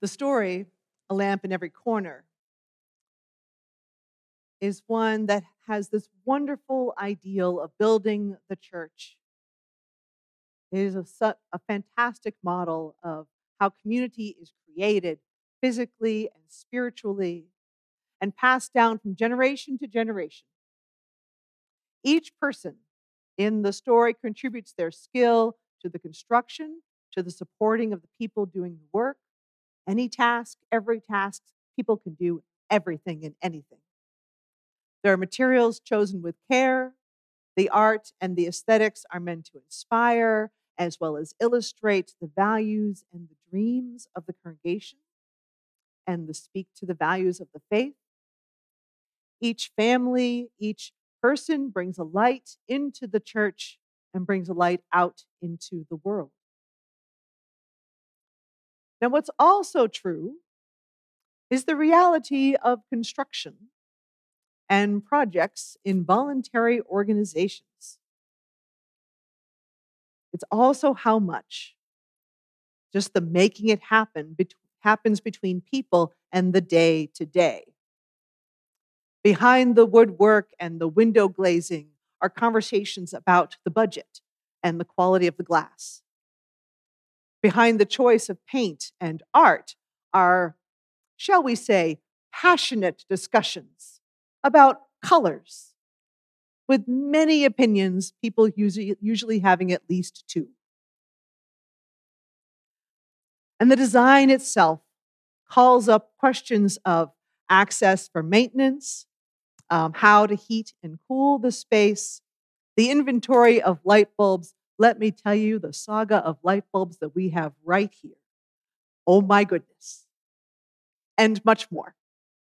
The story, A Lamp in Every Corner, is one that has this wonderful ideal of building the church. It is a fantastic model of how community is created physically and spiritually and passed down from generation to generation. Each person in the story contributes their skill to the construction, to the supporting of the people doing the work. Any task, every task, people can do everything and anything. There are materials chosen with care. The art and the aesthetics are meant to inspire as well as illustrate the values and the dreams of the congregation and to speak to the values of the faith. Each family, each person brings a light into the church and brings a light out into the world. Now, what's also true is the reality of construction and projects in voluntary organizations. It's also how much just the making it happen happens between people and the day to day. Behind the woodwork and the window glazing are conversations about the budget and the quality of the glass. Behind the choice of paint and art are, shall we say, passionate discussions about colors, with many opinions, people usually having at least two. And the design itself calls up questions of access for maintenance, how to heat and cool the space, the inventory of light bulbs. Let me tell you the saga of light bulbs that we have right here. Oh my goodness. And much more.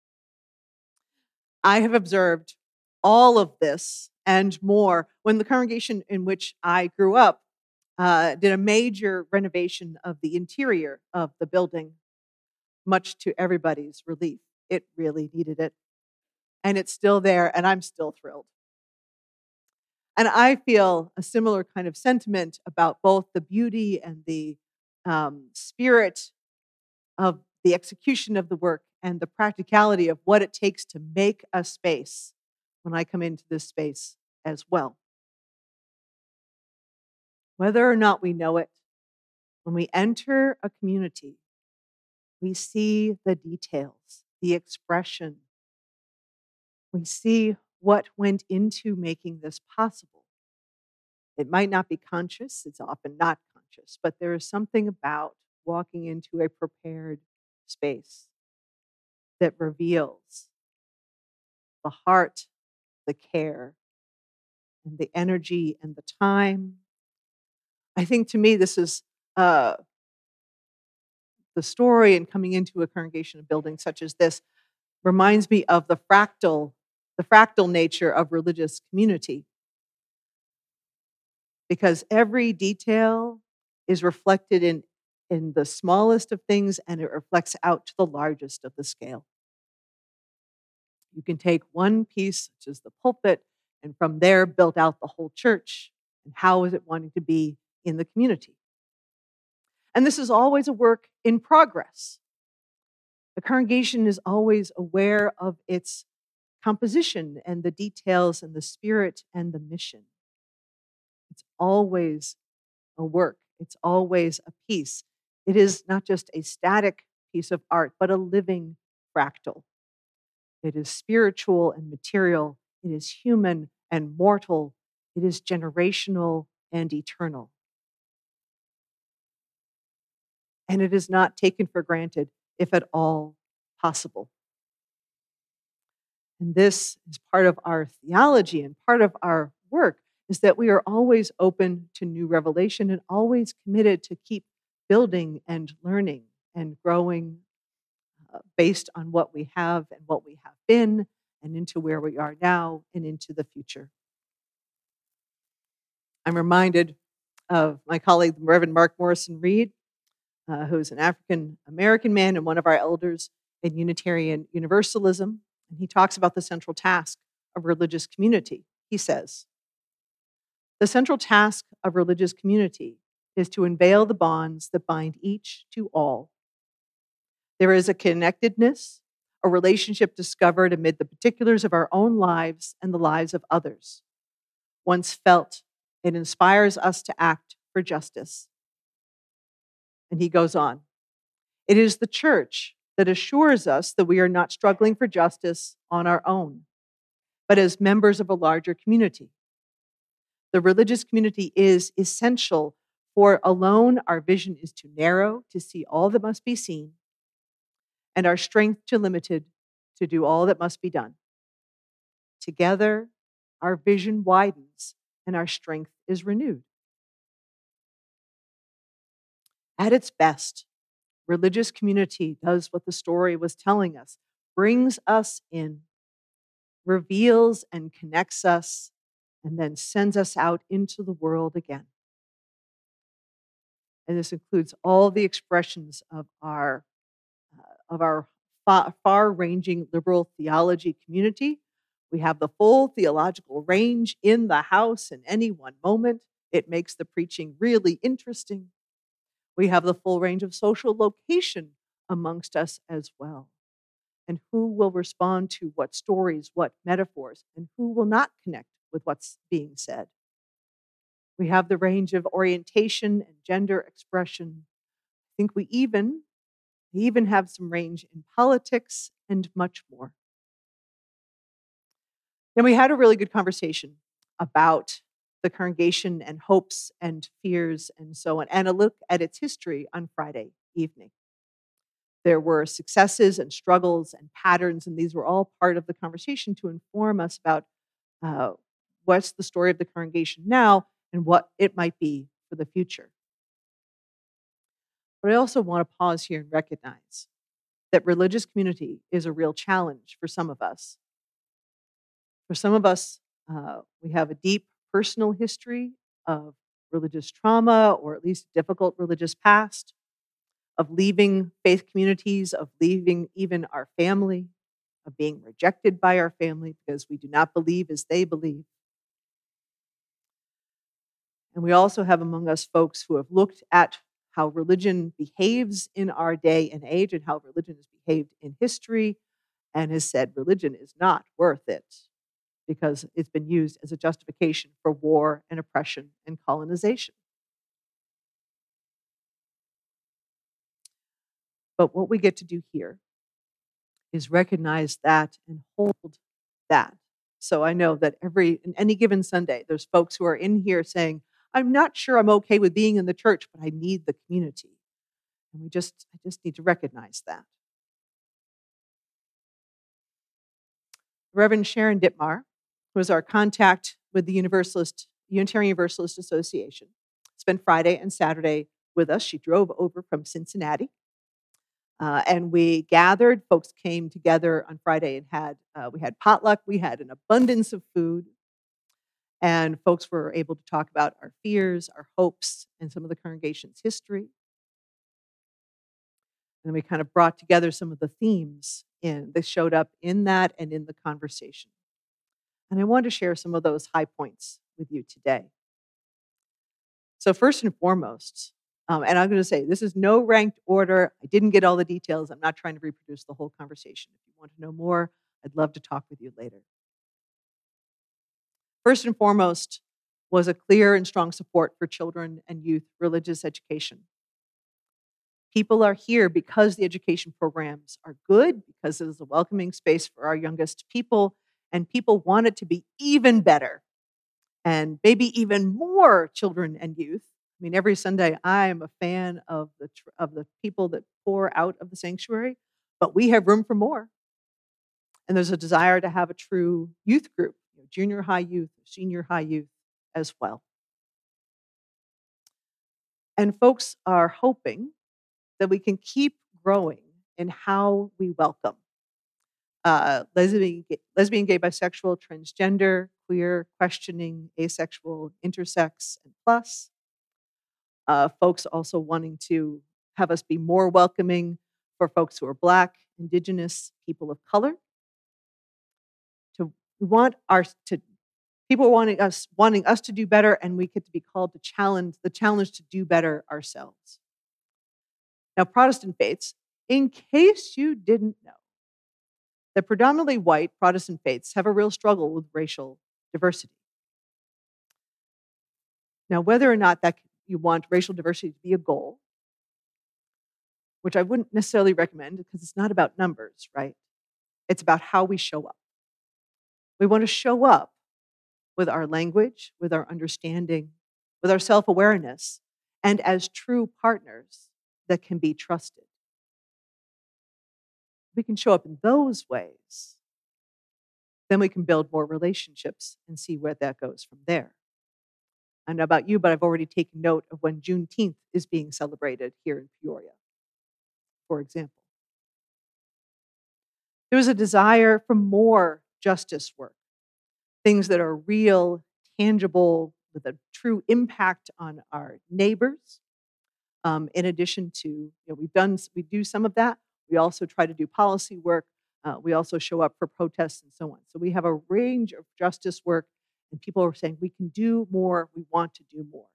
I have observed all of this and more when the congregation in which I grew up did a major renovation of the interior of the building, much to everybody's relief. It really needed it. And it's still there, and I'm still thrilled. And I feel a similar kind of sentiment about both the beauty and the spirit of the execution of the work and the practicality of what it takes to make a space when I come into this space as well. Whether or not we know it, when we enter a community, we see the details, the expression. We see what went into making this possible. It might not be conscious, it's often not conscious, but there is something about walking into a prepared space that reveals the heart, the care, and the energy and the time. I think to me, this is the story, and coming into a congregation, a building such as this, reminds me of the fractal nature of religious community. Because every detail is reflected in the smallest of things, and it reflects out to the largest of the scale. You can take one piece, such as the pulpit, and from there build out the whole church. And how is it wanting to be in the community? And this is always a work in progress. The congregation is always aware of its composition and the details and the spirit and the mission. It's always a work. It's always a piece. It is not just a static piece of art, but a living fractal. It is spiritual and material. It is human and mortal. It is generational and eternal. And it is not taken for granted, if at all possible. And this is part of our theology and part of our work, is that we are always open to new revelation and always committed to keep building and learning and growing based on what we have and what we have been and into where we are now and into the future. I'm reminded of my colleague, Reverend Mark Morrison Reed, who's an African American man and one of our elders in Unitarian Universalism. And he talks about the central task of religious community. He says, "The central task of religious community is to unveil the bonds that bind each to all, There is a connectedness, a relationship discovered amid the particulars of our own lives and the lives of others. Once felt, it inspires us to act for justice. And he goes on. It is the church that assures us that we are not struggling for justice on our own, but as members of a larger community. The religious community is essential, for alone our vision is too narrow to see all that must be seen, and our strength too limited to do all that must be done. Together, our vision widens and our strength is renewed. At its best, religious community does what the story was telling us, brings us in, reveals and connects us, and then sends us out into the world again. And this includes all the expressions of our far-ranging liberal theology community. We have the full theological range in the house in any one moment. It makes the preaching really interesting. We have the full range of social location amongst us as well. And who will respond to what stories, what metaphors, and who will not connect with what's being said. We have the range of orientation and gender expression. I think we even have some range in politics and much more. And we had a really good conversation about the congregation and hopes and fears and so on, and a look at its history on Friday evening. There were successes and struggles and patterns, and these were all part of the conversation to inform us about what's the story of the congregation now and what it might be for the future. But I also want to pause here and recognize that religious community is a real challenge for some of us. For some of us, we have a deep personal history of religious trauma, or at least a difficult religious past, of leaving faith communities, of leaving even our family, of being rejected by our family because we do not believe as they believe. And we also have among us folks who have looked at how religion behaves in our day and age and how religion has behaved in history and has said religion is not worth it because it's been used as a justification for war and oppression and colonization. But what we get to do here is recognize that and hold that. So I know that in any given Sunday, there's folks who are in here saying, I'm not sure I'm okay with being in the church, but I need the community. And I just need to recognize that. Reverend Sharon Dittmar, who is our contact with the Unitarian Universalist Association, spent Friday and Saturday with us. She drove over from Cincinnati. And we gathered, folks came together on Friday and we had potluck, we had an abundance of food, and folks were able to talk about our fears, our hopes, and some of the congregation's history. And we kind of brought together some of the themes that showed up in that and in the conversation. And I want to share some of those high points with you today. So first and foremost, and I'm going to say this is no ranked order. I didn't get all the details. I'm not trying to reproduce the whole conversation. If you want to know more, I'd love to talk with you later. First and foremost was a clear and strong support for children and youth religious education. People are here because the education programs are good, because it is a welcoming space for our youngest people, and people want it to be even better and maybe even more children and youth. I mean, every Sunday I am a fan of the people that pour out of the sanctuary, but we have room for more. And there's a desire to have a true youth group, junior high youth, senior high youth as well. And folks are hoping that we can keep growing in how we welcome lesbian, gay, bisexual, transgender, queer, questioning, asexual, intersex, and plus. Folks also wanting to have us be more welcoming for folks who are Black, Indigenous, people of color. People wanting us to do better, and we get to be called to challenge to do better ourselves. Now, Protestant faiths, In case you didn't know, that predominantly white Protestant faiths have a real struggle with racial diversity. Now, whether or not that you want racial diversity to be a goal, which I wouldn't necessarily recommend because it's not about numbers, right? It's about how we show up. We want to show up with our language, with our understanding, with our self awareness, and as true partners that can be trusted. We can show up in those ways. Then we can build more relationships and see where that goes from there. I don't know about you, but I've already taken note of when Juneteenth is being celebrated here in Peoria, for example. There was a desire for more justice work, things that are real, tangible, with a true impact on our neighbors. In addition to, we do some of that. We also try to do policy work. We also show up for protests and so on. So we have a range of justice work, and people are saying we can do more. We want to do more.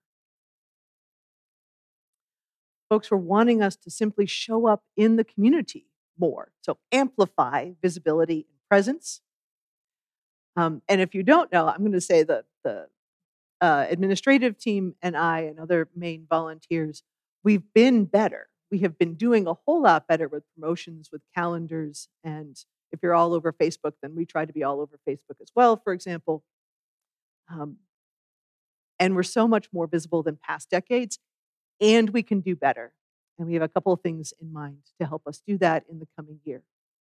Folks were wanting us to simply show up in the community more. So amplify visibility and presence. And if you don't know, I'm going to say the administrative team and I and other main volunteers, we've been better. We have been doing a whole lot better with promotions, with calendars. And if you're all over Facebook, then we try to be all over Facebook as well, for example. And we're so much more visible than past decades, and we can do better. And we have a couple of things in mind to help us do that in the coming year.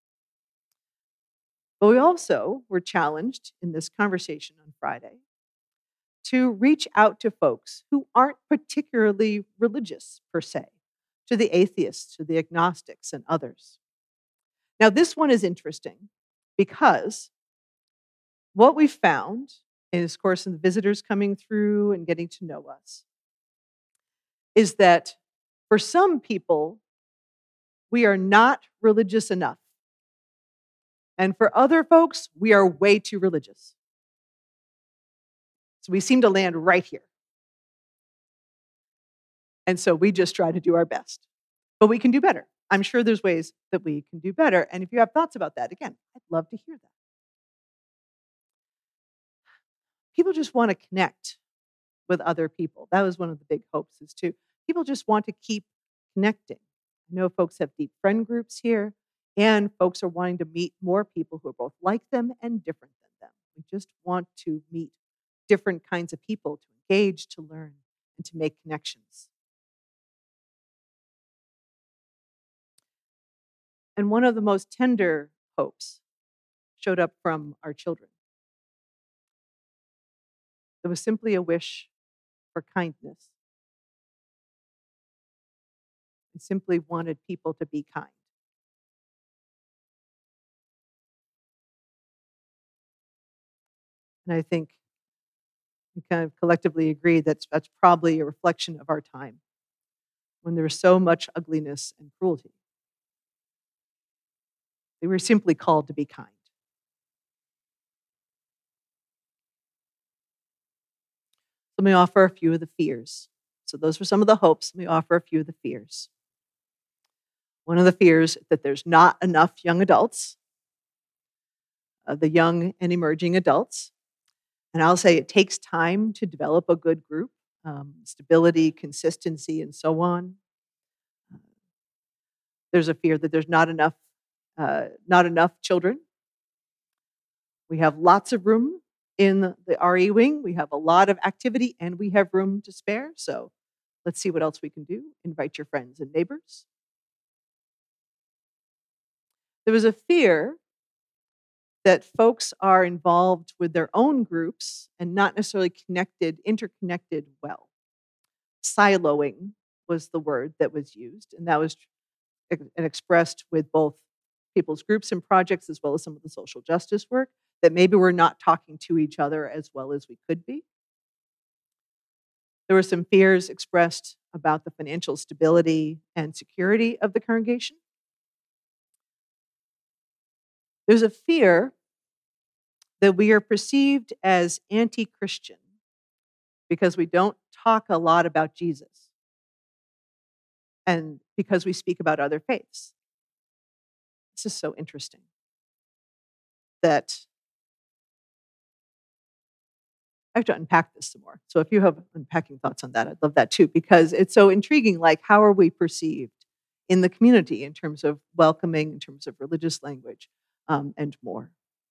But we also were challenged in this conversation on Friday to reach out to folks who aren't particularly religious per se, to the atheists, to the agnostics, and others. Now, this one is interesting because what we found, and of course, in the visitors coming through and getting to know us, is that for some people, we are not religious enough. And for other folks, we are way too religious. So we seem to land right here. And so we just try to do our best. But we can do better. I'm sure there's ways that we can do better. And if you have thoughts about that, again, I'd love to hear that. People just want to connect with other people. That was one of the big hopes is too. People just want to keep connecting. I know folks have deep friend groups here, and folks are wanting to meet more people who are both like them and different than them. We just want to meet different kinds of people to engage, to learn, and to make connections. And one of the most tender hopes showed up from our children. It was simply a wish for kindness. They simply wanted people to be kind. And I think we kind of collectively agree that's probably a reflection of our time when there was so much ugliness and cruelty. They were simply called to be kind. Let me offer a few of the fears. So those were some of the hopes. Let me offer a few of the fears. One of the fears is that there's not enough young adults, the young and emerging adults. And I'll say it takes time to develop a good group, stability, consistency, and so on. There's a fear that there's not enough children. We have lots of room in the RE wing. We have a lot of activity, and we have room to spare. So let's see what else we can do. Invite your friends and neighbors. There was a fear that folks are involved with their own groups and not necessarily interconnected well. Siloing was the word that was used, and that was expressed with both people's groups and projects as well as some of the social justice work, that maybe we're not talking to each other as well as we could be. There were some fears expressed about the financial stability and security of the congregation. There's a fear that we are perceived as anti-Christian because we don't talk a lot about Jesus and because we speak about other faiths. This is so interesting that I have to unpack this some more. So if you have unpacking thoughts on that, I'd love that too, because it's so intriguing. Like, how are we perceived in the community in terms of welcoming, in terms of religious language, and more?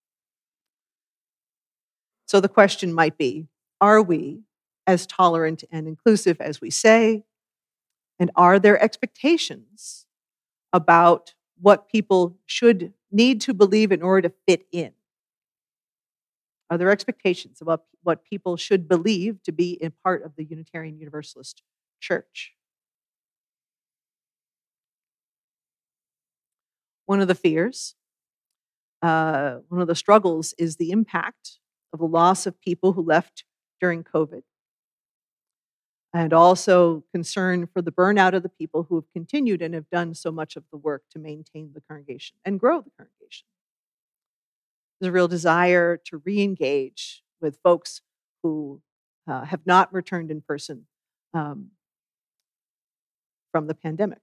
So the question might be, are we as tolerant and inclusive as we say? And are there expectations about what people should need to believe in order to fit in? Are there expectations about what people should believe to be a part of the Unitarian Universalist Church? One of the fears, one of the struggles is the impact of the loss of people who left during COVID, and also concern for the burnout of the people who have continued and have done so much of the work to maintain the congregation and grow the congregation. There's a real desire to re-engage with folks who have not returned in person um, from the pandemic.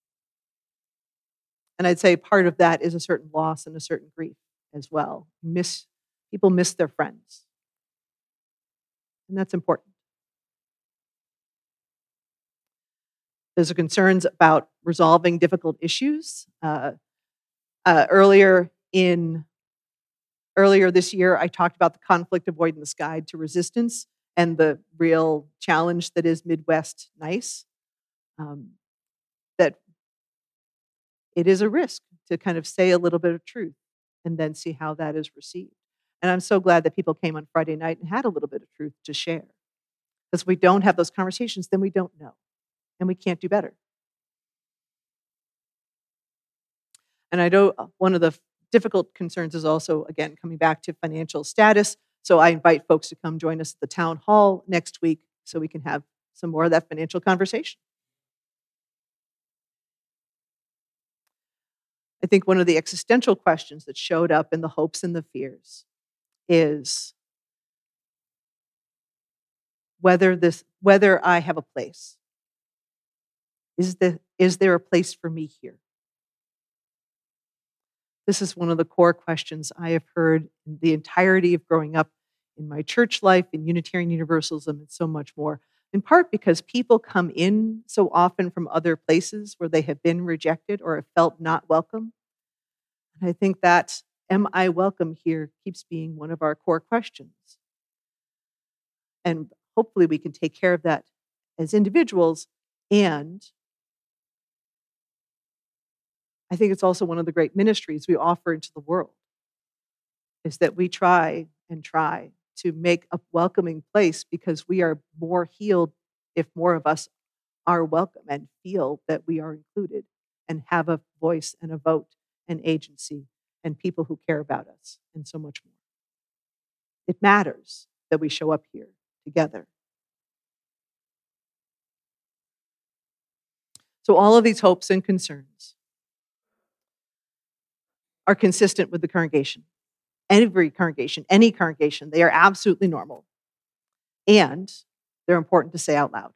And I'd say part of that is a certain loss and a certain grief as well. People miss their friends, and that's important. There's concerns about resolving difficult issues. Uh, earlier in Earlier this year, I talked about the conflict avoidance guide to resistance and the real challenge that is Midwest nice. That it is a risk to kind of say a little bit of truth and then see how that is received. And I'm so glad that people came on Friday night and had a little bit of truth to share. Because if we don't have those conversations, then we don't know, and we can't do better. And I know one of the difficult concerns is also, again, coming back to financial status. So I invite folks to come join us at the town hall next week so we can have some more of that financial conversation. I think one of the existential questions that showed up in the hopes and the fears is whether I have a place. Is there a place for me here? This is one of the core questions I have heard in the entirety of growing up in my church life, in Unitarian Universalism, and so much more. In part because people come in so often from other places where they have been rejected or have felt not welcome. And I think that, am I welcome here, keeps being one of our core questions. And hopefully we can take care of that as individuals. And I think it's also one of the great ministries we offer into the world, is that we try to make a welcoming place, because we are more healed if more of us are welcome and feel that we are included and have a voice and a vote and agency and people who care about us and so much more. It matters that we show up here together. So all of these hopes and concerns are consistent with the congregation. Every congregation, any congregation, they are absolutely normal. And they're important to say out loud.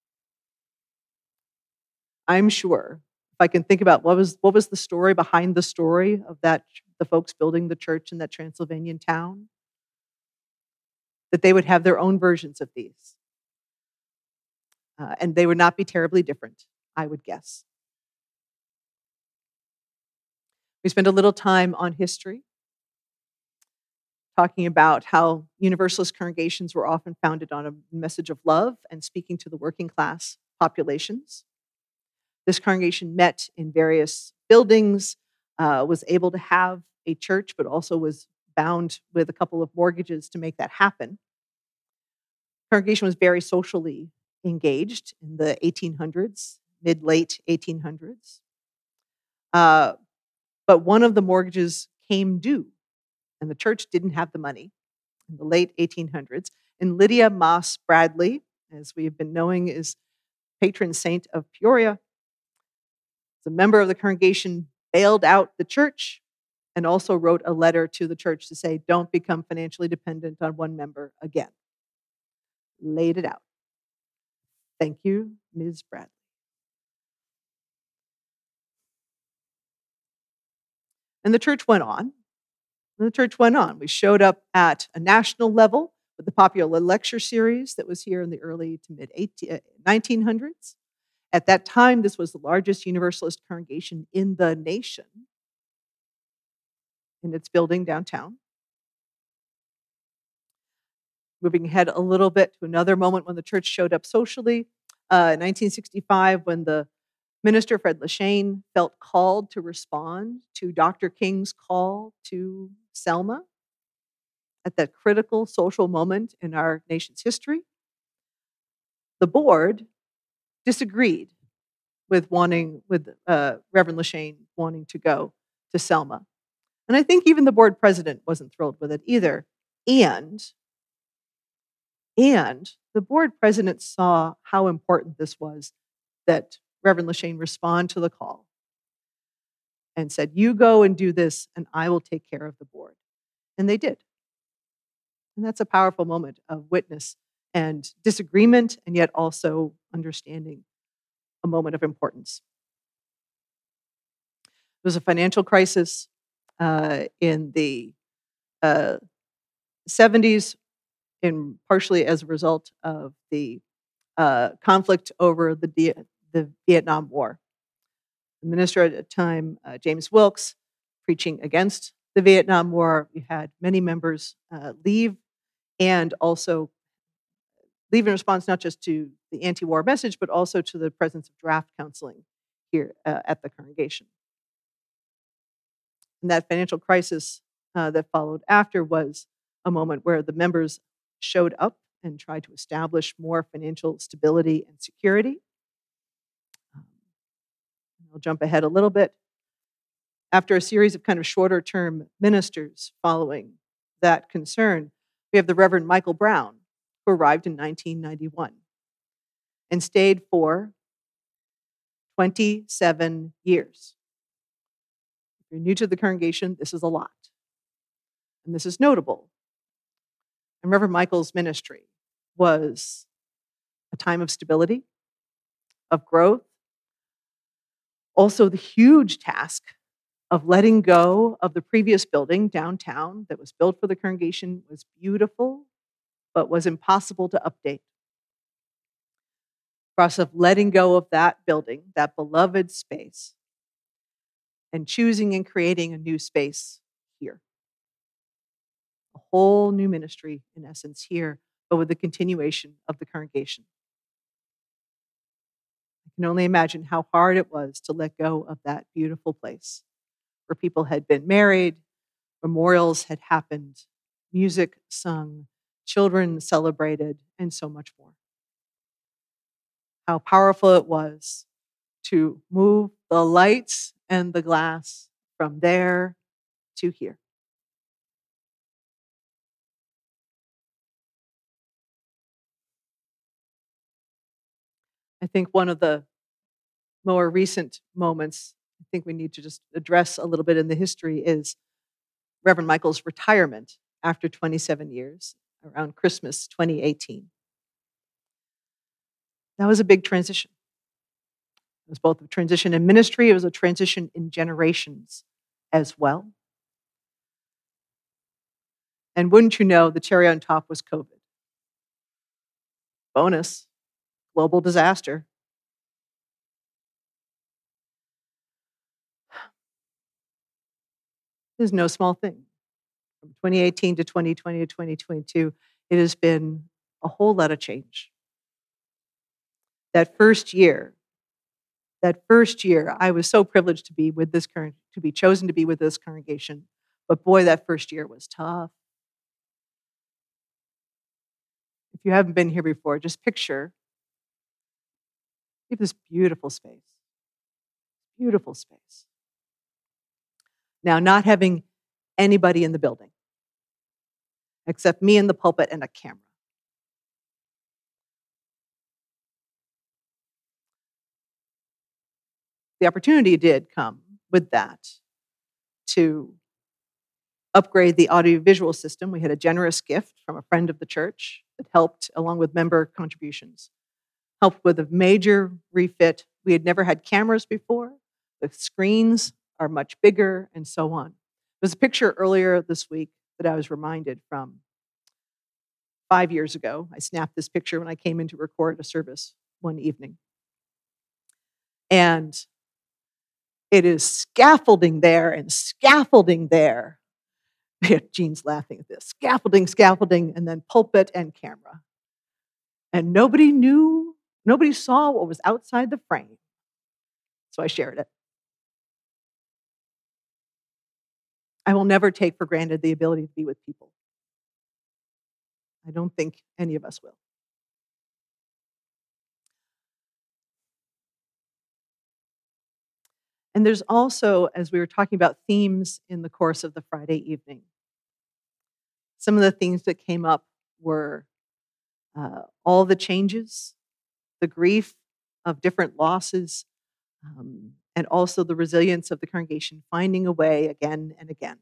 I'm sure if I can think about what was the story behind the story of the folks building the church in that Transylvanian town, that they would have their own versions of these. And they would not be terribly different, I would guess. We spend a little time on history, talking about how Universalist congregations were often founded on a message of love and speaking to the working class populations. This congregation met in various buildings, was able to have a church, but also was bound with a couple of mortgages to make that happen. The congregation was very socially engaged in the 1800s, mid-late 1800s. But one of the mortgages came due, and the church didn't have the money in the late 1800s. And Lydia Moss Bradley, as we have been knowing, is patron saint of Peoria. As a member of the congregation, bailed out the church and also wrote a letter to the church to say, don't become financially dependent on one member again. Laid it out. Thank you, Ms. Bradley. And the church went on. And the church went on. We showed up at a national level with the popular lecture series that was here in the early to mid 1900s. At that time, this was the largest Universalist congregation in the nation in its building downtown. Moving ahead a little bit to another moment when the church showed up socially, in 1965, when the minister, Fred Leshane, felt called to respond to Dr. King's call to Selma at that critical social moment in our nation's history. The board disagreed with Reverend Leshane wanting to go to Selma. And I think even the board president wasn't thrilled with it either. And the board president saw how important this was that Reverend Leshane respond to the call and said, "You go and do this, and I will take care of the board." And they did. And that's a powerful moment of witness and disagreement, and yet also understanding a moment of importance. There was a financial crisis in the 70s, partially as a result of the conflict over the Vietnam War. The minister at the time, James Wilkes, preaching against the Vietnam War. We had many members leave, and also leave in response not just to the anti-war message, but also to the presence of draft counseling here at the congregation. And that financial crisis that followed after was a moment where the members showed up and tried to establish more financial stability and security. I'll jump ahead a little bit. After a series of kind of shorter term ministers following that concern, we have the Reverend Michael Brown, who arrived in 1991 and stayed for 27 years. If you're new to the congregation, this is a lot. And this is notable. And Reverend Michael's ministry was a time of stability, of growth, also the huge task of letting go of the previous building downtown that was built for the congregation. Was beautiful, but was impossible to update. The process of letting go of that building, that beloved space, and choosing and creating a new space here. A whole new ministry, in essence, here, but with the continuation of the congregation. I can only imagine how hard it was to let go of that beautiful place where people had been married, memorials had happened, music sung, children celebrated, and so much more. How powerful it was to move the lights and the glass from there to here. I think one of the more recent moments I think we need to just address a little bit in the history is Reverend Michael's retirement after 27 years, around Christmas 2018. That was a big transition. It was both a transition in ministry, it was a transition in generations as well. And wouldn't you know, the cherry on top was COVID. Bonus, global disaster. This is no small thing. From 2018 to 2020 to 2022, it has been a whole lot of change. That first year, I was so privileged to be chosen to be with this congregation. But boy, that first year was tough. If you haven't been here before, just picture we have this beautiful space. Beautiful space. Now, not having anybody in the building except me in the pulpit and a camera. The opportunity did come with that to upgrade the audiovisual system. We had a generous gift from a friend of the church that helped, along with member contributions, helped with a major refit. We had never had cameras before. The screens are much bigger, and so on. There's a picture earlier this week that I was reminded from 5 years ago. I snapped this picture when I came in to record a service one evening. And it is scaffolding there and scaffolding there. Jean's laughing at this. Scaffolding, scaffolding, and then pulpit and camera. And nobody saw what was outside the frame. So I shared it. I will never take for granted the ability to be with people. I don't think any of us will. And there's also, as we were talking about themes in the course of the Friday evening, some of the themes that came up were all the changes, the grief of different losses, and also the resilience of the congregation finding a way again and again.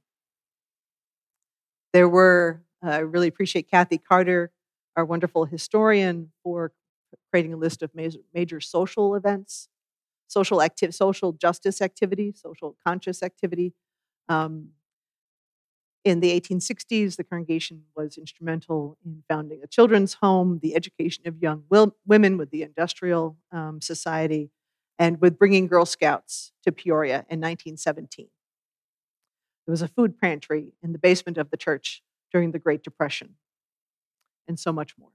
There were, I really appreciate Kathy Carter, our wonderful historian, for creating a list of major social events, social justice activity, social conscious activity. In the 1860s, the congregation was instrumental in founding a children's home, the education of young women with the Industrial Society, and with bringing Girl Scouts to Peoria in 1917. There was a food pantry in the basement of the church during the Great Depression, and so much more.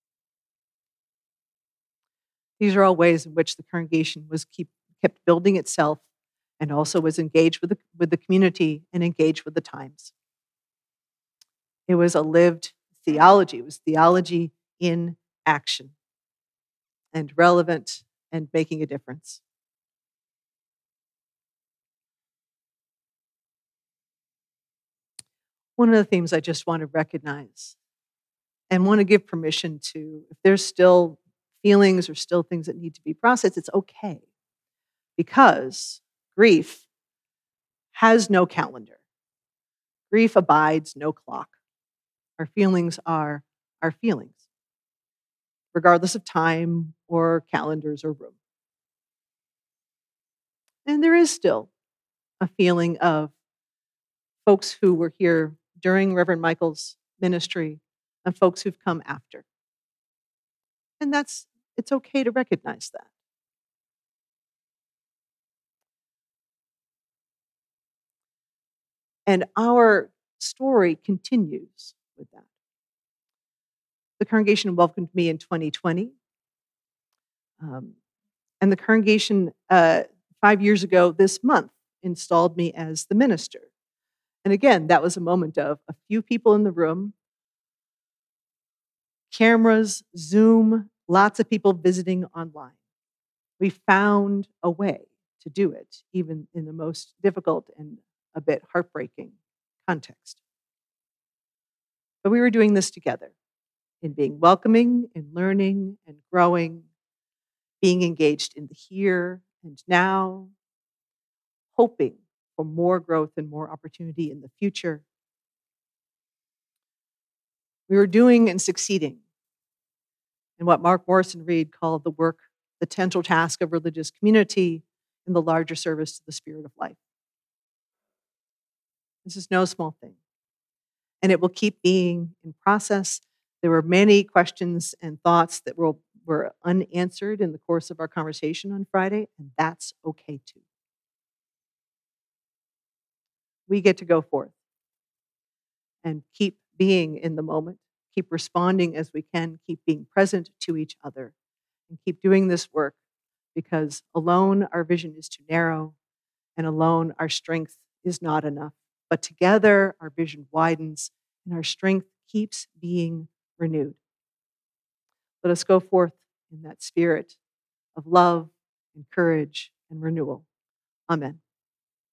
These are all ways in which the congregation was kept building itself and also was engaged with the community and engaged with the times. It was a lived theology. It was theology in action and relevant and making a difference. One of the themes I just want to recognize and want to give permission to, if there's still feelings or still things that need to be processed, it's okay. Because grief has no calendar. Grief abides no clock. Our feelings are our feelings, regardless of time or calendars or room. And there is still a feeling of folks who were here during Reverend Michael's ministry and folks who've come after. And it's okay to recognize that. And our story continues with that. The congregation welcomed me in 2020. And the congregation 5 years ago this month installed me as the minister. And again, that was a moment of a few people in the room, cameras, Zoom, lots of people visiting online. We found a way to do it, even in the most difficult and a bit heartbreaking context. But we were doing this together in being welcoming, in learning and growing, being engaged in the here and now, hoping for more growth and more opportunity in the future. We were doing and succeeding in what Mark Morrison Reed called the central task of religious community in the larger service to the spirit of life. This is no small thing. And it will keep being in process. There were many questions and thoughts that were unanswered in the course of our conversation on Friday, and that's okay too. We get to go forth and keep being in the moment, keep responding as we can, keep being present to each other, and keep doing this work because alone our vision is too narrow, and alone our strength is not enough. But together our vision widens and our strength keeps being renewed. Let us go forth in that spirit of love and courage and renewal. Amen.